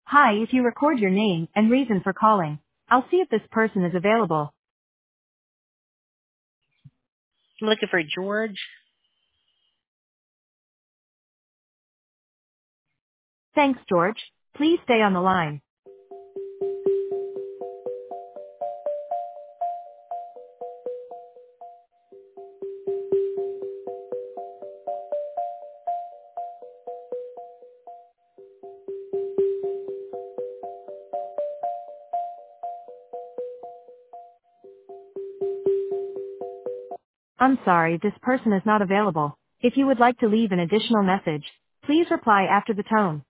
Hi, if you record your name and reason for calling, I'll see if this person is available. I'm looking for George. Thanks, George. Please stay on the line. I'm sorry, this person is not available. If you would like to leave an additional message, please reply after the tone.